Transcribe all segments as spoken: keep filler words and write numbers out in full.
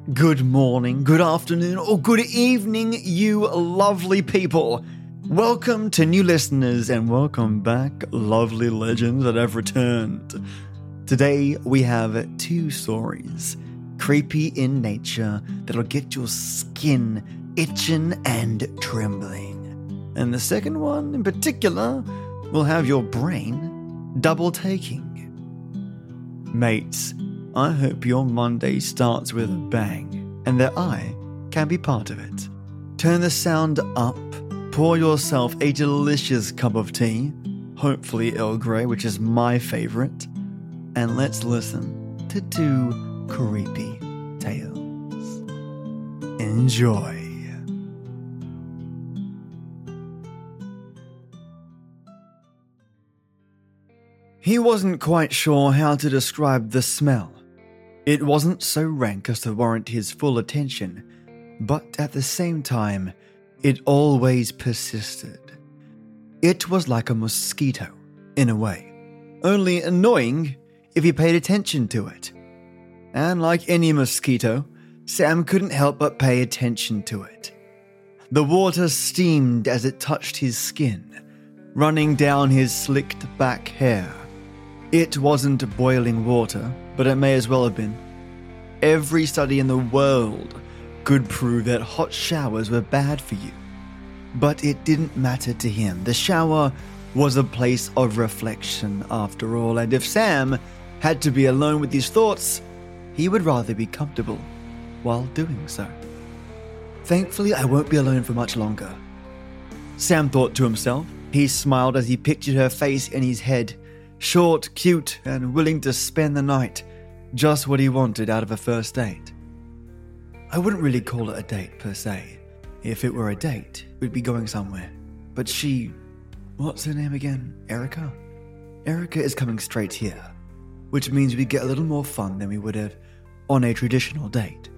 Good morning, good afternoon, or good evening, you lovely people. Welcome to new listeners and welcome back, lovely legends that have returned. Today we have two stories, creepy in nature, that'll get your skin itching and trembling. And the second one in particular will have your brain double taking. Mates, I hope your Monday starts with a bang and that I can be part of it. Turn the sound up, pour yourself a delicious cup of tea, hopefully Earl Grey, which is my favorite, and let's listen to two creepy tales. Enjoy. He wasn't quite sure how to describe the smell. It wasn't so rank as to warrant his full attention, but at the same time, it always persisted. It was like a mosquito, in a way, only annoying if you paid attention to it. And like any mosquito, Sam couldn't help but pay attention to it. The water steamed as it touched his skin, running down his slicked back hair. It wasn't boiling water, but it may as well have been. Every study in the world could prove that hot showers were bad for you. But it didn't matter to him. The shower was a place of reflection after all, and if Sam had to be alone with his thoughts, he would rather be comfortable while doing so. Thankfully, I won't be alone for much longer, Sam thought to himself. He smiled as he pictured her face in his head. Short, cute, and willing to spend the night. Just what he wanted out of a first date. I wouldn't really call it a date, per se. If it were a date, we'd be going somewhere. But she... what's her name again? Erica? Erica is coming straight here, which means we get a little more fun than we would have on a traditional date.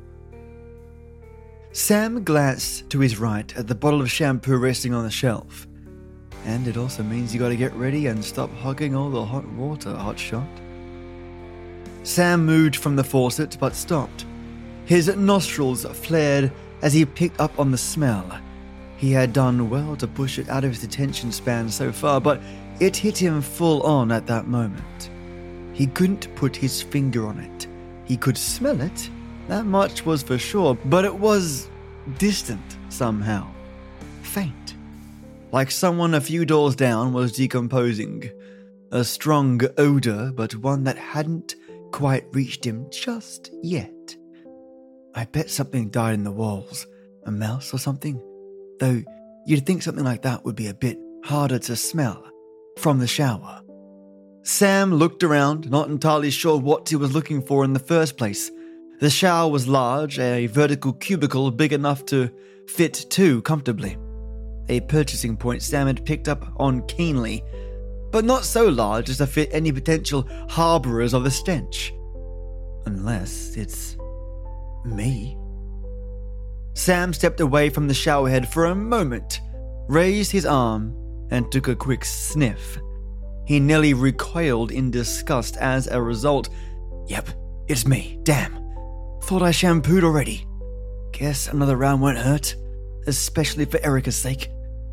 Sam glanced to his right at the bottle of shampoo resting on the shelf. And it also means you gotta get ready and stop hogging all the hot water, hotshot. Sam moved from the faucet but stopped. His nostrils flared as he picked up on the smell. He had done well to push it out of his attention span so far, but it hit him full on at that moment. He couldn't put his finger on it. He could smell it, that much was for sure, but it was distant somehow. Faint. Like someone a few doors down was decomposing. A strong odor, but one that hadn't quite reached him just yet. I bet something died in the walls. A mouse or something? Though you'd think something like that would be a bit harder to smell from the shower. Sam looked around, not entirely sure what he was looking for in the first place. The shower was large, a vertical cubicle big enough to fit two comfortably. A purchasing point Sam had picked up on keenly, but not so large as to fit any potential harbourers of the stench. Unless it's me. Sam stepped away from the showerhead for a moment, raised his arm, and took a quick sniff. He nearly recoiled in disgust as a result. Yep, it's me, damn. Thought I shampooed already. Guess another round won't hurt, especially for Erica's sake.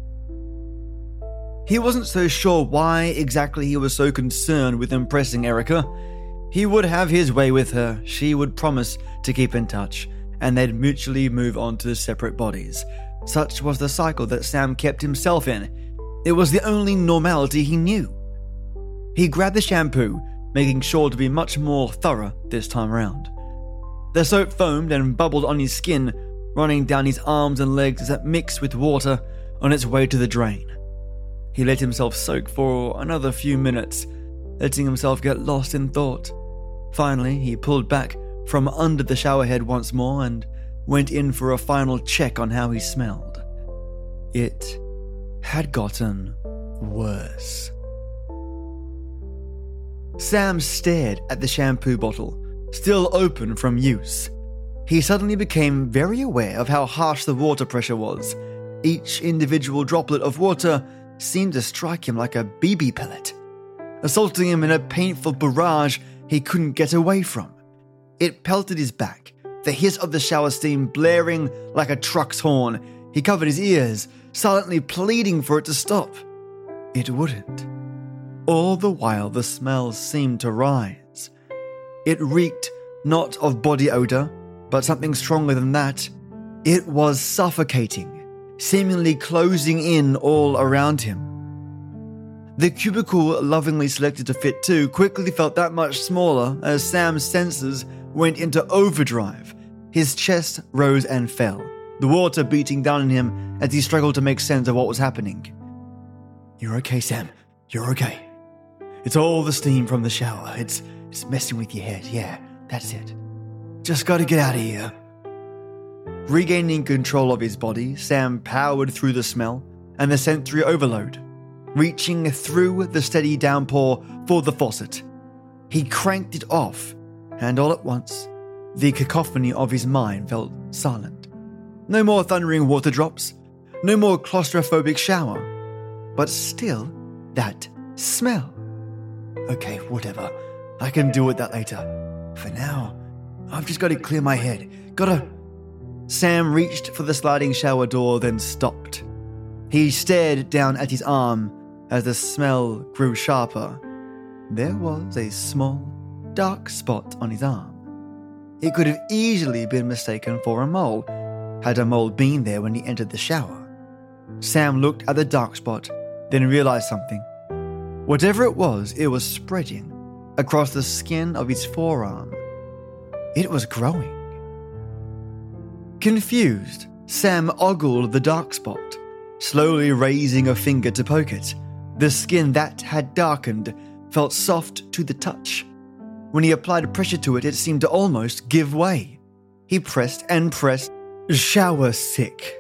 He wasn't so sure why exactly he was so concerned with impressing Erica. He would have his way with her, she would promise to keep in touch, and they'd mutually move on to separate bodies. Such was the cycle that Sam kept himself in. It was the only normality he knew. He grabbed the shampoo, making sure to be much more thorough this time around. The soap foamed and bubbled on his skin, running down his arms and legs as it mixed with water on its way to the drain. He let himself soak for another few minutes, letting himself get lost in thought. Finally, he pulled back from under the showerhead once more and went in for a final check on how he smelled. It had gotten worse. Sam stared at the shampoo bottle, still open from use. He suddenly became very aware of how harsh the water pressure was. Each individual droplet of water seemed to strike him like a B B pellet, assaulting him in a painful barrage he couldn't get away from. It pelted his back, the hiss of the shower steam blaring like a truck's horn. He covered his ears, silently pleading for it to stop. It wouldn't. All the while, the smell seemed to rise. It reeked not of body odor, but something stronger than that. It was suffocating, seemingly closing in all around him. The cubicle lovingly selected to fit two quickly felt that much smaller as Sam's senses went into overdrive. His chest rose and fell, the water beating down on him as he struggled to make sense of what was happening. You're okay, Sam. You're okay. It's all the steam from the shower. It's, it's messing with your head. Yeah, that's it. Just gotta get out of here. Regaining control of his body, Sam powered through the smell and the sensory overload, reaching through the steady downpour for the faucet. He cranked it off, and all at once, the cacophony of his mind fell silent. No more thundering water drops, no more claustrophobic shower, but still that smell. Okay, whatever. I can deal with that later. For now, I've just got to clear my head. Gotta... Sam reached for the sliding shower door, then stopped. He stared down at his arm as the smell grew sharper. There was a small, dark spot on his arm. It could have easily been mistaken for a mole, had a mole been there when he entered the shower. Sam looked at the dark spot, then realized something. Whatever it was, it was spreading across the skin of his forearm. It was growing. Confused, Sam ogled the dark spot, slowly raising a finger to poke it. The skin that had darkened felt soft to the touch. When he applied pressure to it, it seemed to almost give way. He pressed and pressed, shower sick,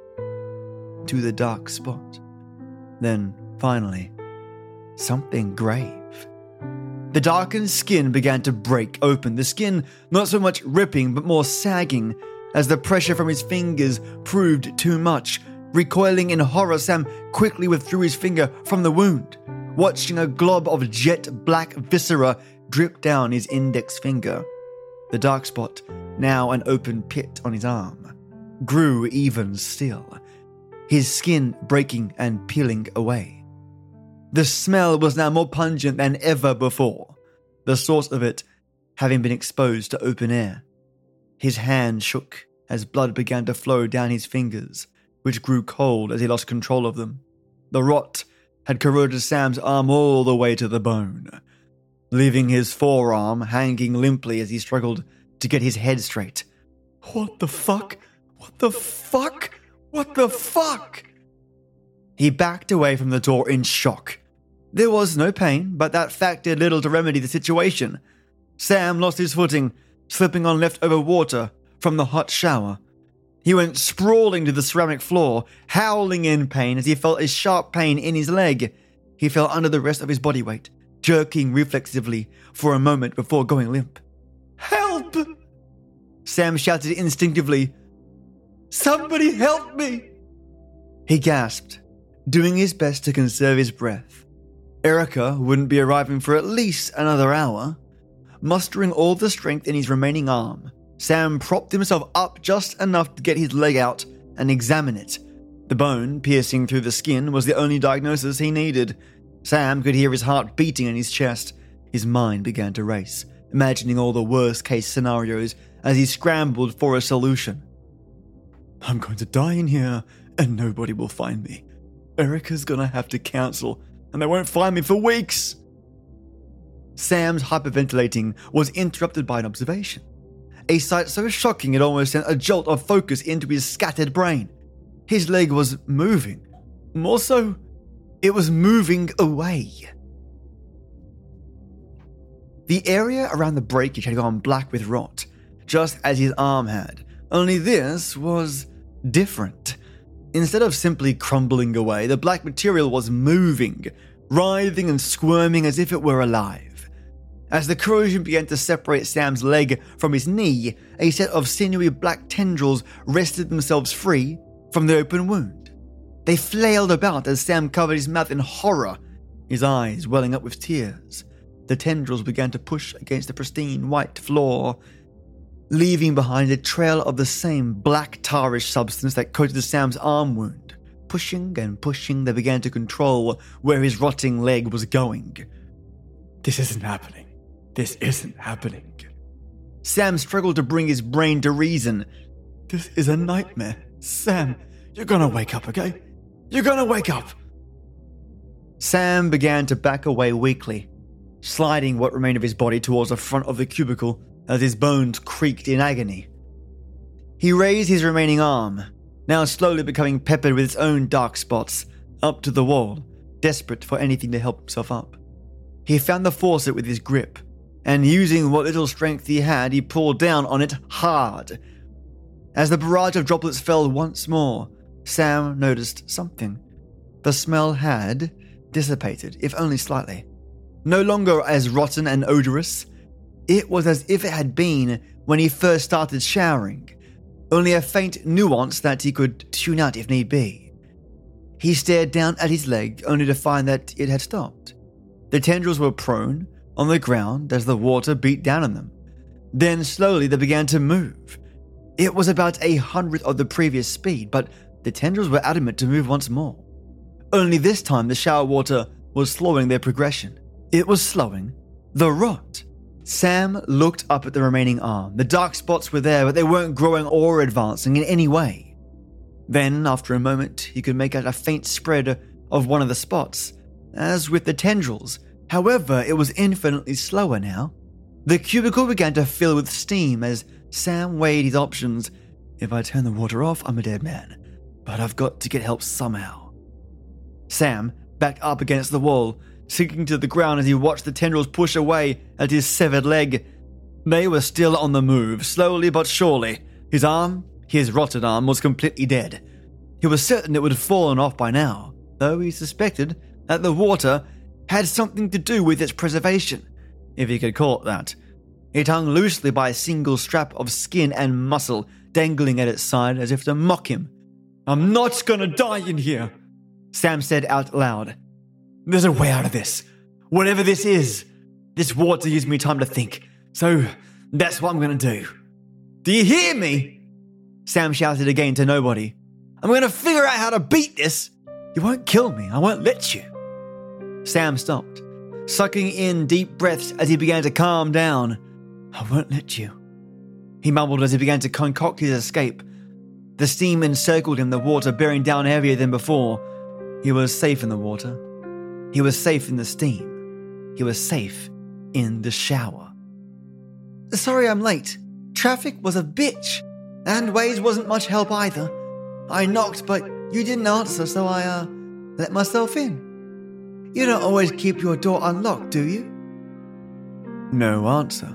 to the dark spot. Then, finally, something grave. The darkened skin began to break open, the skin not so much ripping but more sagging as the pressure from his fingers proved too much. Recoiling in horror, Sam quickly withdrew his finger from the wound, watching a glob of jet-black viscera drip down his index finger. The dark spot, now an open pit on his arm, grew even still, his skin breaking and peeling away. The smell was now more pungent than ever before, the source of it having been exposed to open air. His hand shook as blood began to flow down his fingers, which grew cold as he lost control of them. The rot had corroded Sam's arm all the way to the bone, leaving his forearm hanging limply as he struggled to get his head straight. What the fuck? What the fuck? What the fuck? He backed away from the door in shock. There was no pain, but that fact did little to remedy the situation. Sam lost his footing, slipping on leftover water from the hot shower. He went sprawling to the ceramic floor, howling in pain as he felt a sharp pain in his leg. He fell under the rest of his body weight, jerking reflexively for a moment before going limp. Help! Sam shouted instinctively. Somebody help me! He gasped, doing his best to conserve his breath. Erica wouldn't be arriving for at least another hour. Mustering all the strength in his remaining arm, Sam propped himself up just enough to get his leg out and examine it. The bone piercing through the skin was the only diagnosis he needed. Sam could hear his heart beating in his chest. His mind began to race, imagining all the worst-case scenarios as he scrambled for a solution. I'm going to die in here, and nobody will find me. Erica's gonna have to cancel, and they won't find me for weeks. Sam's hyperventilating was interrupted by an observation. A sight so shocking it almost sent a jolt of focus into his scattered brain. His leg was moving. More so, it was moving away. The area around the breakage had gone black with rot, just as his arm had, only this was different. Instead of simply crumbling away, the black material was moving, writhing and squirming as if it were alive. As the corrosion began to separate Sam's leg from his knee, a set of sinewy black tendrils wrested themselves free from the open wound. They flailed about as Sam covered his mouth in horror, his eyes welling up with tears. The tendrils began to push against the pristine white floor. leaving behind a trail of the same black tarish substance that coated Sam's arm wound. Pushing and pushing, they began to control where his rotting leg was going. This isn't happening. This isn't happening. Sam struggled to bring his brain to reason. This is a nightmare. Sam, you're gonna wake up, okay? You're gonna wake up! Sam began to back away weakly, sliding what remained of his body towards the front of the cubicle as his bones creaked in agony. He raised his remaining arm, now slowly becoming peppered with its own dark spots, up to the wall, desperate for anything to help himself up. He found the faucet with his grip, and using what little strength he had, he pulled down on it hard. As the barrage of droplets fell once more, Sam noticed something. The smell had dissipated, if only slightly. No longer as rotten and odorous, it was as if it had been when he first started showering, only a faint nuance that he could tune out if need be. He stared down at his leg, only to find that it had stopped. The tendrils were prone, on the ground as the water beat down on them. Then slowly they began to move. It was about a hundredth of the previous speed, but the tendrils were adamant to move once more. Only this time the shower water was slowing their progression. It was slowing the rot. Sam looked up at the remaining arm. The dark spots were there, but they weren't growing or advancing in any way. Then, after a moment, he could make out a faint spread of one of the spots, as with the tendrils. However, it was infinitely slower now. The cubicle began to fill with steam as Sam weighed his options. If I turn the water off, I'm a dead man. But I've got to get help somehow. Sam backed up against the wall, sinking to the ground as he watched the tendrils push away at his severed leg. They were still on the move, slowly but surely. His arm, his rotted arm, was completely dead. He was certain it would have fallen off by now, though he suspected that the water had something to do with its preservation, if he could call it that. It hung loosely by a single strap of skin and muscle dangling at its side as if to mock him. I'm not gonna die in here, Sam said out loud. There's a way out of this. Whatever this is, this water gives me time to think, so that's what I'm gonna do. Do you hear me? Sam shouted again to nobody. I'm gonna figure out how to beat this. You won't kill me, I won't let you. Sam stopped, sucking in deep breaths as he began to calm down. I won't let you, he mumbled as he began to concoct his escape. The steam encircled him, the water bearing down heavier than before. He was safe in the water. He was safe in the steam. He was safe in the shower. Sorry I'm late. Traffic was a bitch, and Waze wasn't much help either. I knocked, but you didn't answer, so I, uh, let myself in. You don't always keep your door unlocked, do you? No answer.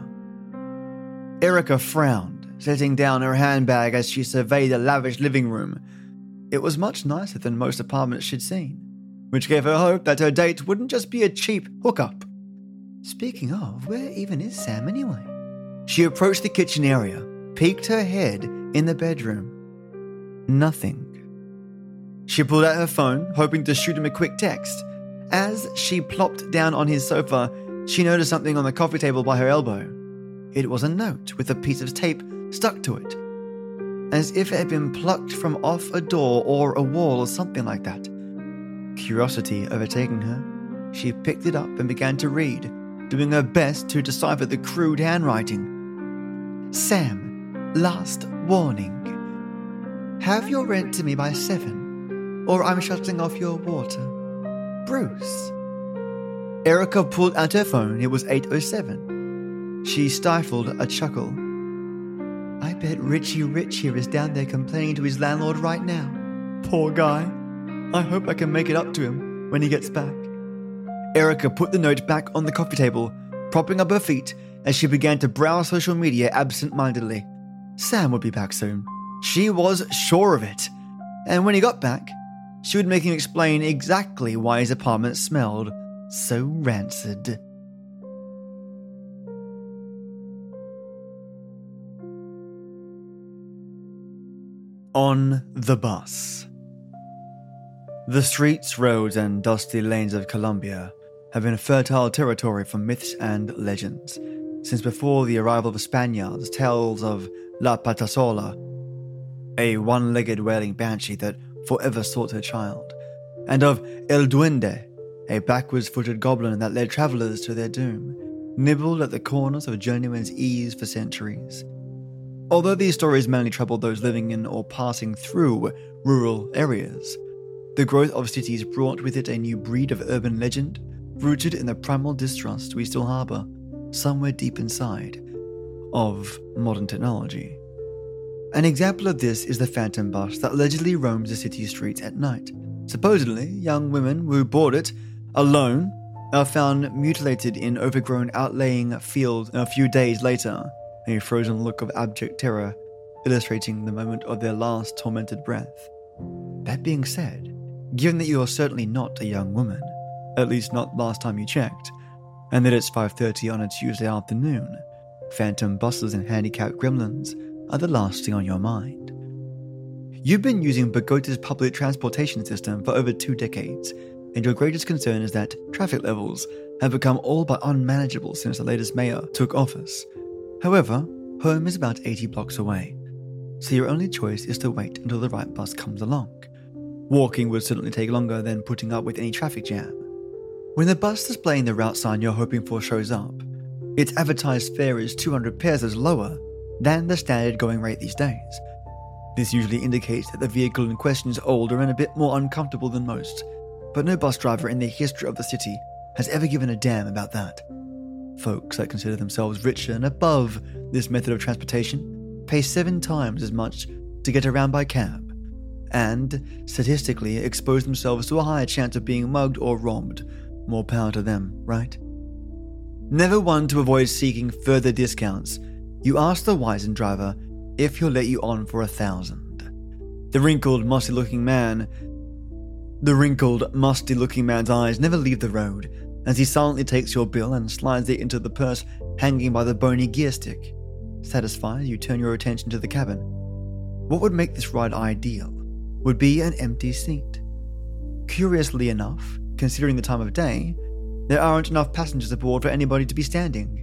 Erica frowned, setting down her handbag as she surveyed the lavish living room. It was much nicer than most apartments she'd seen, which gave her hope that her date wouldn't just be a cheap hookup. Speaking of, where even is Sam anyway? She approached the kitchen area, peeked her head in the bedroom. Nothing. She pulled out her phone, hoping to shoot him a quick text. As she plopped down on his sofa, she noticed something on the coffee table by her elbow. It was a note with a piece of tape stuck to it, as if it had been plucked from off a door or a wall or something like that. Curiosity overtaking her, she picked it up and began to read, doing her best to decipher the crude handwriting. Sam, last warning. Have your rent to me by seven, or I'm shutting off your water. Bruce. Erica pulled out her phone. It was eight oh seven. She stifled a chuckle. I bet Richie Rich here is down there complaining to his landlord right now. Poor guy. I hope I can make it up to him when he gets back. Erica put the note back on the coffee table, propping up her feet as she began to browse social media absent-mindedly. Sam would be back soon. She was sure of it. And when he got back, she would make him explain exactly why his apartment smelled so rancid. On the bus. The streets, roads, and dusty lanes of Colombia have been fertile territory for myths and legends, since before the arrival of Spaniards, tales of La Patasola, a one-legged wailing banshee that forever sought her child, and of El Duende, a backwards-footed goblin that led travellers to their doom, nibbled at the corners of genuine's ease for centuries. Although these stories mainly troubled those living in or passing through rural areas, the growth of cities brought with it a new breed of urban legend, rooted in the primal distrust we still harbour, somewhere deep inside, of modern technology. An example of this is the phantom bus that allegedly roams the city streets at night. Supposedly, young women who board it alone are found mutilated in overgrown outlying fields a few days later, a frozen look of abject terror illustrating the moment of their last tormented breath. That being said, given that you are certainly not a young woman, at least not last time you checked, and that it's five thirty on a Tuesday afternoon, phantom buses and handicapped gremlins are the last thing on your mind. You've been using Bogota's public transportation system for over two decades, and your greatest concern is that traffic levels have become all but unmanageable since the latest mayor took office. However, home is about eighty blocks away, so your only choice is to wait until the right bus comes along. Walking would certainly take longer than putting up with any traffic jam. When the bus displaying the route sign you're hoping for shows up, its advertised fare is two hundred pesos lower than the standard going rate these days. This usually indicates that the vehicle in question is older and a bit more uncomfortable than most, but no bus driver in the history of the city has ever given a damn about that. Folks that consider themselves richer and above this method of transportation pay seven times as much to get around by cab, and statistically expose themselves to a higher chance of being mugged or robbed. More power to them, right? Never one to avoid seeking further discounts, you ask the wizened driver if he'll let you on for a thousand. The wrinkled, musty-looking man, the wrinkled, musty-looking man's eyes never leave the road as he silently takes your bill and slides it into the purse hanging by the bony gear stick. Satisfied, you turn your attention to the cabin. What would make this ride ideal would be an empty seat. Curiously enough, considering the time of day, there aren't enough passengers aboard for anybody to be standing.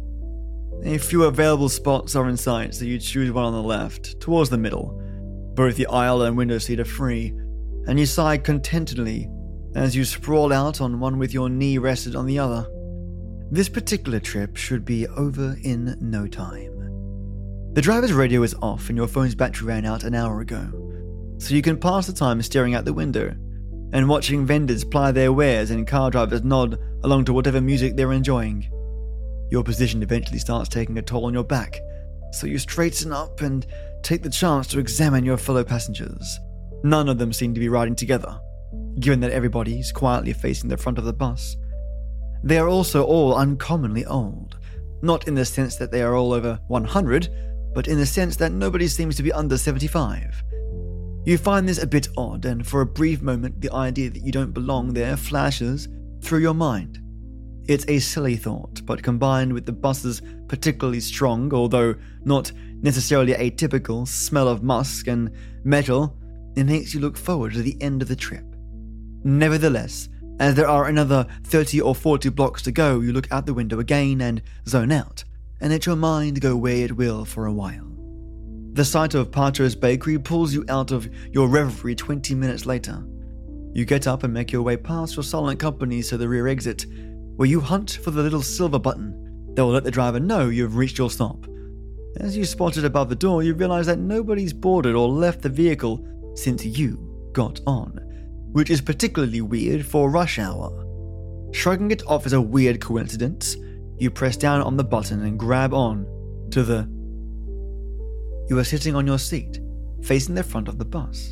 A few available spots are in sight, so you choose one on the left, towards the middle. Both the aisle and window seat are free, and you sigh contentedly as you sprawl out on one with your knee rested on the other. This particular trip should be over in no time. The driver's radio is off and your phone's battery ran out an hour ago, so you can pass the time staring out the window and watching vendors ply their wares and car drivers nod along to whatever music they're enjoying. Your position eventually starts taking a toll on your back, so you straighten up and take the chance to examine your fellow passengers. None of them seem to be riding together, given that everybody's quietly facing the front of the bus. They are also all uncommonly old, not in the sense that they are all over one hundred, but in the sense that nobody seems to be under seventy-five. You find this a bit odd, and for a brief moment the idea that you don't belong there flashes through your mind. It's a silly thought, but combined with the bus's particularly strong, although not necessarily atypical, smell of musk and metal, it makes you look forward to the end of the trip. Nevertheless, as there are another thirty or forty blocks to go, you look out the window again and zone out, and let your mind go where it will for a while. The sight of Patro's Bakery pulls you out of your reverie twenty minutes later. You get up and make your way past your silent companies to the rear exit, where you hunt for the little silver button that will let the driver know you've reached your stop. As you spot it above the door, you realize that nobody's boarded or left the vehicle since you got on, which is particularly weird for rush hour. Shrugging it off as a weird coincidence, you press down on the button and grab on to the... You are sitting on your seat, facing the front of the bus.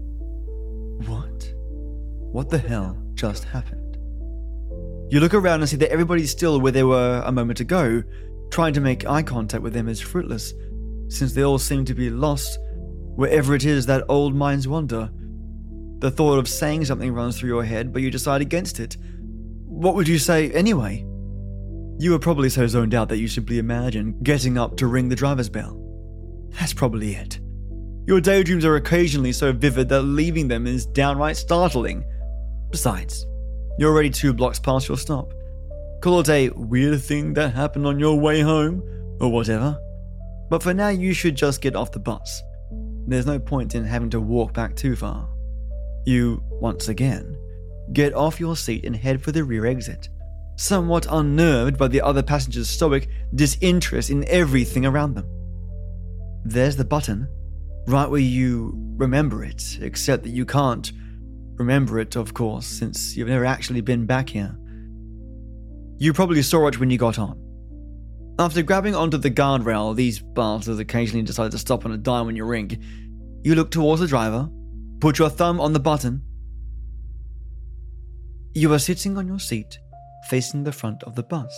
What? What the hell just happened? You look around and see that everybody's still where they were a moment ago. Trying to make eye contact with them is fruitless, since they all seem to be lost wherever it is that old minds wander. The thought of saying something runs through your head, but you decide against it. What would you say anyway? You were probably so zoned out that you simply imagine getting up to ring the driver's bell. That's probably it. Your daydreams are occasionally so vivid that leaving them is downright startling. Besides, you're already two blocks past your stop. Call it a weird thing that happened on your way home, or whatever. But for now, you should just get off the bus. There's no point in having to walk back too far. You, once again, get off your seat and head for the rear exit, somewhat unnerved by the other passengers' stoic disinterest in everything around them. There's the button, right where you remember it, except that you can't remember it, of course, since you've never actually been back here. You probably saw it when you got on. After grabbing onto the guardrail, these bastards occasionally decide to stop on a dime when you ring. You look towards the driver, put your thumb on the button. You are sitting on your seat, facing the front of the bus.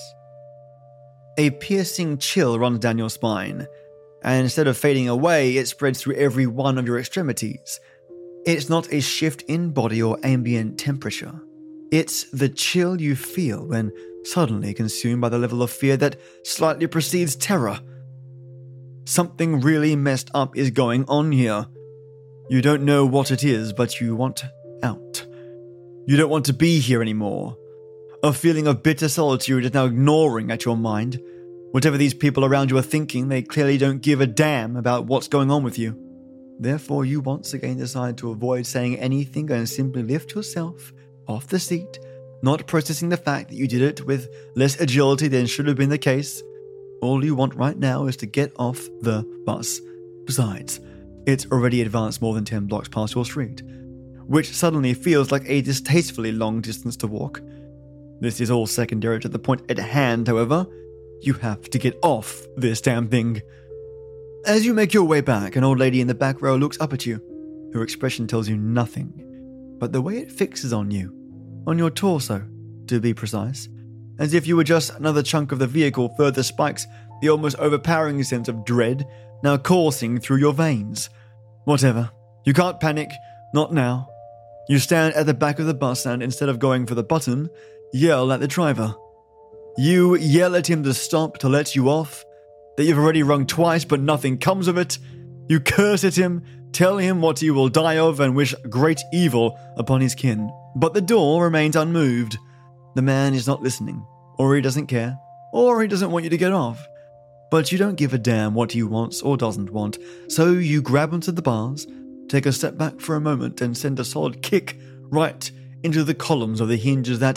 A piercing chill runs down your spine, and instead of fading away, it spreads through every one of your extremities. It's not a shift in body or ambient temperature. It's the chill you feel when suddenly consumed by the level of fear that slightly precedes terror. Something really messed up is going on here. You don't know what it is, but you want out. You don't want to be here anymore. A feeling of bitter solitude is now gnawing at your mind. Whatever these people around you are thinking, they clearly don't give a damn about what's going on with you. Therefore, you once again decide to avoid saying anything and simply lift yourself off the seat, not processing the fact that you did it with less agility than should have been the case. All you want right now is to get off the bus. Besides, it's already advanced more than ten blocks past your street, which suddenly feels like a distastefully long distance to walk. This is all secondary to the point at hand, however. You have to get off this damn thing. As you make your way back, an old lady in the back row looks up at you. Her expression tells you nothing, but the way it fixes on you, on your torso, to be precise, as if you were just another chunk of the vehicle, further spikes the almost overpowering sense of dread now coursing through your veins. Whatever. You can't panic. Not now. You stand at the back of the bus and, instead of going for the button, yell at the driver. You yell at him to stop, to let you off, that you've already rung twice but nothing comes of it. You curse at him, tell him what he will die of, and wish great evil upon his kin. But the door remains unmoved. The man is not listening, or he doesn't care, or he doesn't want you to get off. But you don't give a damn what he wants or doesn't want, so you grab onto the bars, take a step back for a moment, and send a solid kick right into the columns of the hinges that...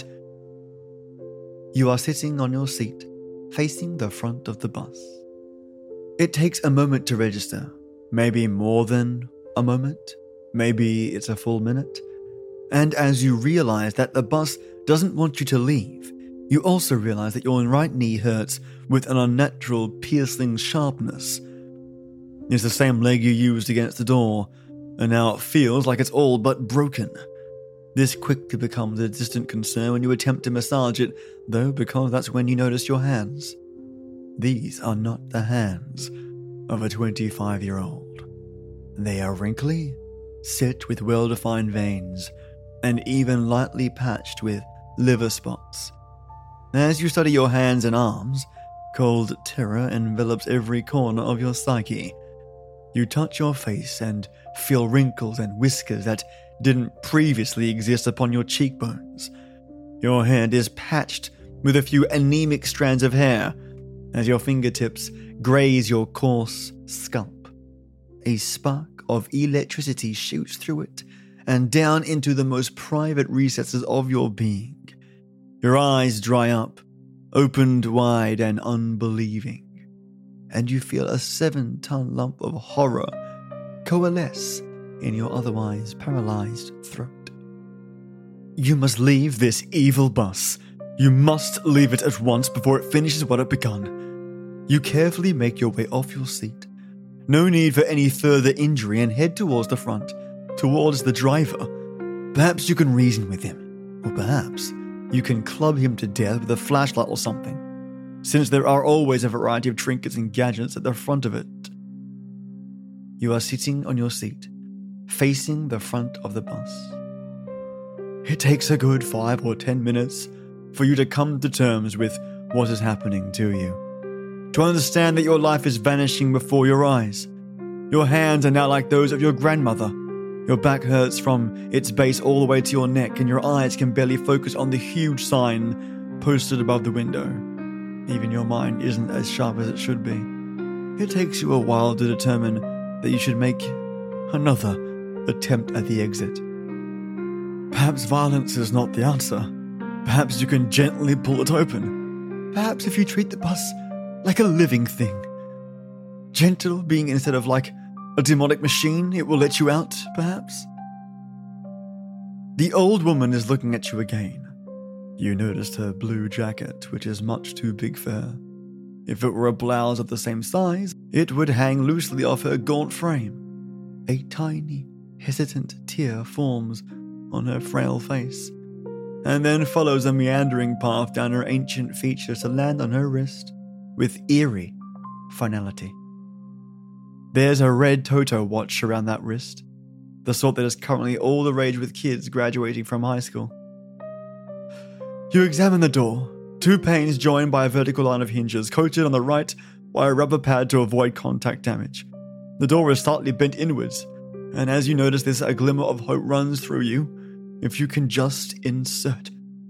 You are sitting on your seat, facing the front of the bus. It takes a moment to register, maybe more than a moment, maybe it's a full minute. And as you realize that the bus doesn't want you to leave, you also realize that your right knee hurts with an unnatural, piercing sharpness. It's the same leg you used against the door, and now it feels like it's all but broken. This quickly becomes a distant concern when you attempt to massage it, though, because that's when you notice your hands. These are not the hands of a twenty-five-year-old. They are wrinkly, set with well-defined veins, and even lightly patched with liver spots. As you study your hands and arms, cold terror envelops every corner of your psyche. You touch your face and feel wrinkles and whiskers that didn't previously exist upon your cheekbones. Your hand is patched with a few anemic strands of hair as your fingertips graze your coarse scalp. A spark of electricity shoots through it and down into the most private recesses of your being. Your eyes dry up, opened wide and unbelieving, and you feel a seven-ton lump of horror coalesce in your otherwise paralyzed throat. You must leave this evil bus. You must leave it at once before it finishes what it begun. You carefully make your way off your seat. No need for any further injury, and head towards the front, towards the driver. Perhaps you can reason with him, or perhaps you can club him to death with a flashlight or something, since there are always a variety of trinkets and gadgets at the front of it. You are sitting on your seat, facing the front of the bus. It takes a good five or ten minutes for you to come to terms with what is happening to you, to understand that your life is vanishing before your eyes. Your hands are now like those of your grandmother. Your back hurts from its base all the way to your neck, and your eyes can barely focus on the huge sign posted above the window. Even your mind isn't as sharp as it should be. It takes you a while to determine that you should make another attempt at the exit. Perhaps violence is not the answer. Perhaps you can gently pull it open. Perhaps if you treat the bus like a living thing. Gentle being instead of like a demonic machine, it will let you out, perhaps. The old woman is looking at you again. You noticed her blue jacket, which is much too big for her. If it were a blouse of the same size, it would hang loosely off her gaunt frame. A tiny, hesitant tear forms on her frail face, and then follows a meandering path down her ancient features to land on her wrist with eerie finality. There's a red Toto watch around that wrist, the sort that is currently all the rage with kids graduating from high school. You examine the door, two panes joined by a vertical line of hinges, coated on the right by a rubber pad to avoid contact damage. The door is slightly bent inwards, and as you notice this, a glimmer of hope runs through you. If you can just insert.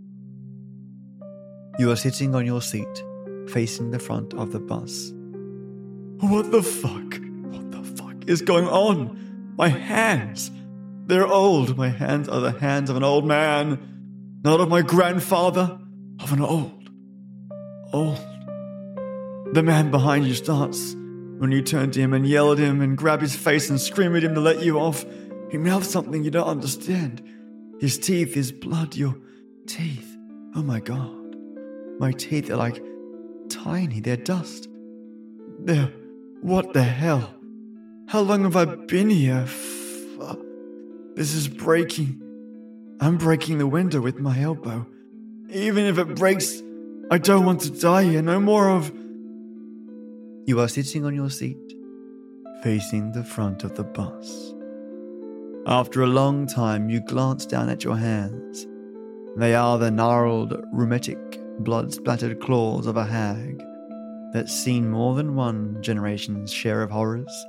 You are sitting on your seat, facing the front of the bus. What the fuck? What the fuck is going on? My hands! They're old. My hands are the hands of an old man. Not of my grandfather, of an old, old. The man behind you starts when you turn to him and yell at him and grab his face and scream at him to let you off. He mouths something you don't understand. His teeth, his blood, your teeth. Oh my God. My teeth are like tiny. They're dust. They're... What the hell? How long have I been here? Fuck. This is breaking. I'm breaking the window with my elbow. Even if it breaks, I don't want to die here. No more of... You are sitting on your seat, facing the front of the bus. After a long time, you glance down at your hands. They are the gnarled, rheumatic, blood-splattered claws of a hag that's seen more than one generation's share of horrors.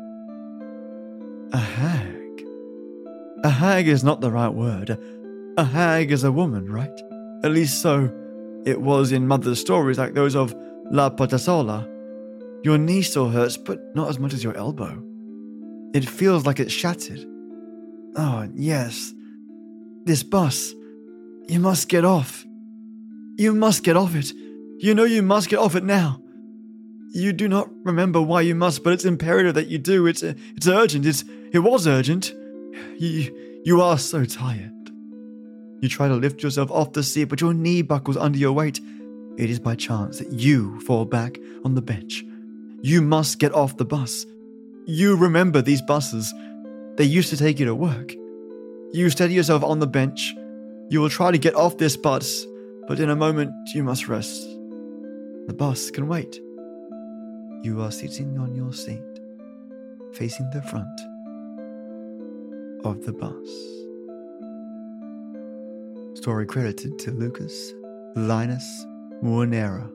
A hag? A hag is not the right word. A hag is a woman, right? At least so it was in Mother's stories like those of La Patasola. Your knee still hurts, but not as much as your elbow. It feels like it's shattered. Oh, yes. This bus. You must get off. You must get off it. You know you must get off it now. You do not remember why you must, but it's imperative that you do. It's it's urgent. It's it was urgent. You you are so tired. You try to lift yourself off the seat, but your knee buckles under your weight. It is by chance that you fall back on the bench. You must get off the bus. You remember these buses. They used to take you to work. You steady yourself on the bench. You will try to get off this bus, but in a moment you must rest. The bus can wait. You are sitting on your seat, facing the front of the bus. Story credited to Lucas Linus Moonera.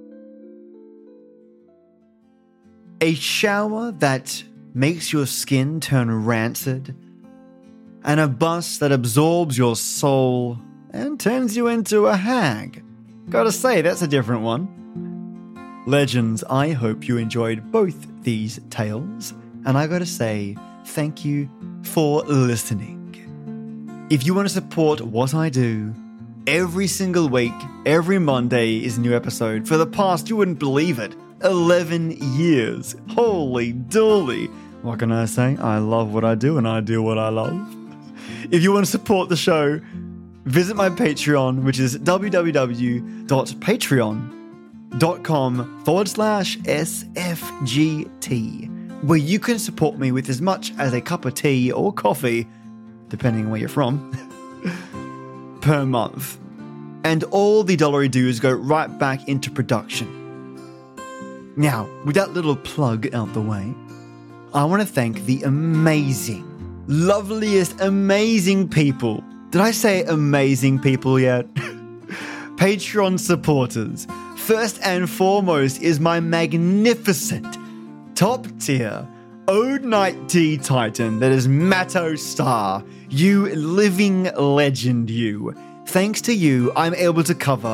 A shower that makes your skin turn rancid, and a bus that absorbs your soul and turns you into a hag. Gotta say, that's a different one. Legends, I hope you enjoyed both these tales, and I gotta say, thank you for listening. If you want to support what I do, every single week, every Monday is a new episode. For the past, you wouldn't believe it, eleven years. Holy dooly. What can I say? I love what I do and I do what I love. If you want to support the show, visit my Patreon, which is www.patreon.com forward slash SFGT, where you can support me with as much as a cup of tea or coffee, depending on where you're from, per month. And all the dollary dues go right back into production. Now, with that little plug out the way, I want to thank the amazing, loveliest, amazing people. Did I say amazing people yet? Patreon supporters. First and foremost is my magnificent, top tier, Ode Night Tea Titan that is Matto Star. You living legend, you. Thanks to you, I'm able to cover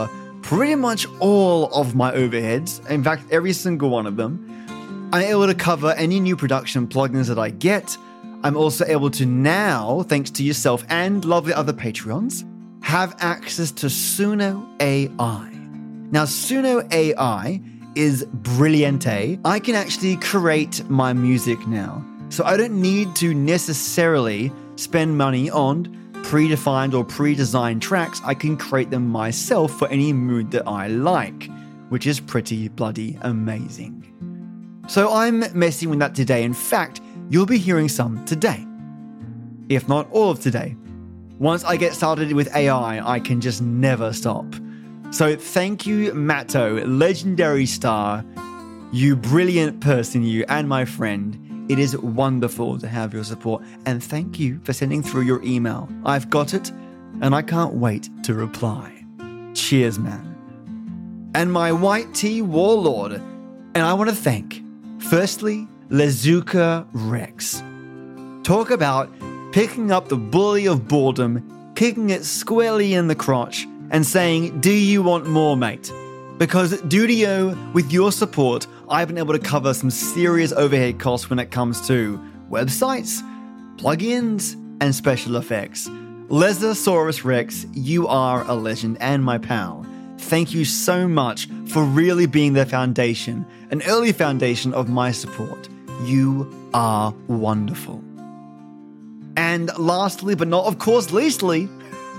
pretty much all of my overheads, in fact, every single one of them. I'm able to cover any new production plugins that I get. I'm also able to now, thanks to yourself and lovely other Patreons, have access to Suno A I. Now, Suno A I is brilliante. I can actually create my music now. So I don't need to necessarily spend money on predefined or pre-designed tracks. I can create them myself for any mood that I like, which is pretty bloody amazing. So I'm messing with that today. In fact, you'll be hearing some today, if not all of today. Once I get started with A I, I can just never stop. So thank you, Matto, legendary star, you brilliant person, you, and my friend. It is wonderful to have your support, and thank you for sending through your email. I've got it, and I can't wait to reply. Cheers, man. And my white tea warlord, and I want to thank, firstly, Lezuka Rex. Talk about picking up the bully of boredom, kicking it squarely in the crotch, and saying, do you want more, mate? Because Dudio, with your support, I've been able to cover some serious overhead costs when it comes to websites, plugins, and special effects. Lezosaurus Rex, you are a legend and my pal. Thank you so much for really being the foundation, an early foundation of my support. You are wonderful. And lastly, but not of course leastly,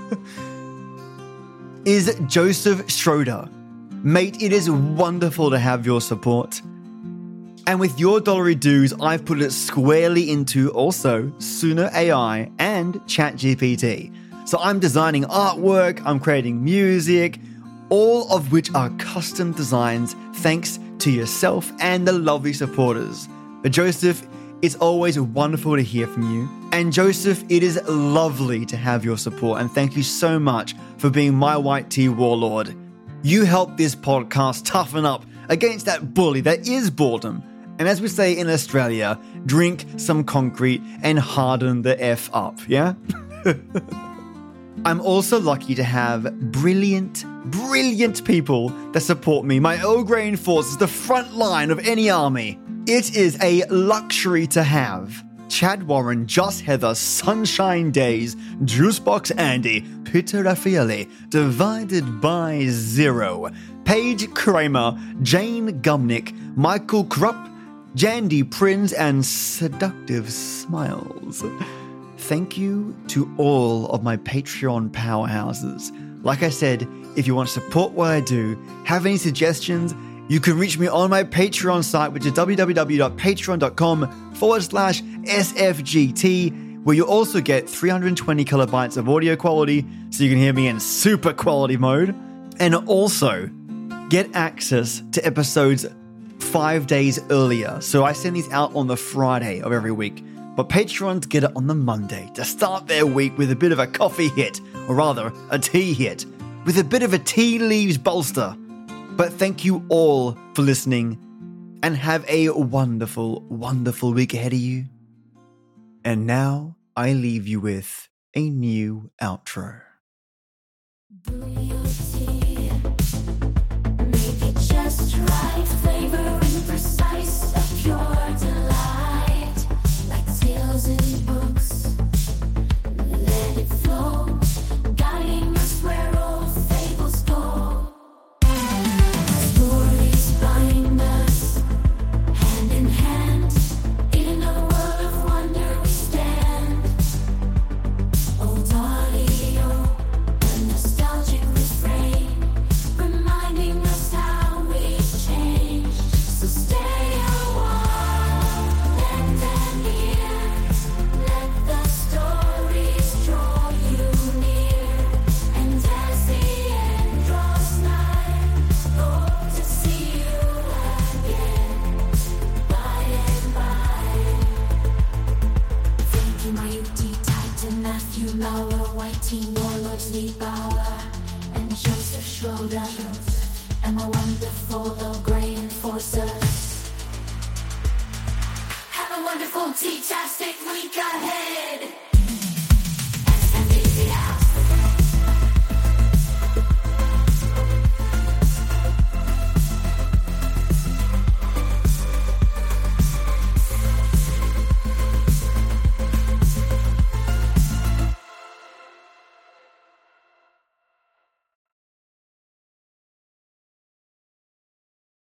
is Joseph Schroeder. Mate, it is wonderful to have your support. And with your dollary dues, I've put it squarely into also Suno A I and ChatGPT. So I'm designing artwork, I'm creating music, all of which are custom designs thanks to yourself and the lovely supporters. But Joseph, it's always wonderful to hear from you. And Joseph, it is lovely to have your support, and thank you so much for being my white tea warlord. You help this podcast toughen up against that bully that is boredom. And as we say in Australia, drink some concrete and harden the F up, yeah? I'm also lucky to have brilliant, brilliant people that support me. My Earl Grey Force is the front line of any army. It is a luxury to have. Chad Warren, Just Heather, Sunshine Days, Juicebox Andy, Peter Raffaele, Divided by Zero, Paige Kramer, Jane Gumnick, Michael Krupp, Jandy Prinz, and Seductive Smiles. Thank you to all of my Patreon powerhouses. Like I said, if you want to support what I do, have any suggestions, you can reach me on my Patreon site, which is www.patreon.com forward slash SFGT, where you also get three hundred twenty kilobytes of audio quality, so you can hear me in super quality mode, and also get access to episodes five days earlier. So I send these out on the Friday of every week, but Patrons get it on the Monday to start their week with a bit of a coffee hit, or rather, a tea hit, with a bit of a tea leaves bolster. But thank you all for listening, and have a wonderful, wonderful week ahead of you. And now I leave you with a new outro. Make it just right, flavor and precise, a pure delight, like tales in books. Let it flow, guiding us where all fables go. Stories bind us, hand in hand, in a world of wonder we stand. Old audio, a nostalgic refrain, reminding us how we've changed. So stay a while, lend an ear, let the stories draw you near. And as the end draws nigh, hope to see you again, by and by. Thinking Beauty Titan, Matthew Lauer, Whitey Warlord, Lee Bauer, and Joseph Schroeder, and my wonderful Earl Grey enforcers. Have a wonderful tea-tastic week ahead.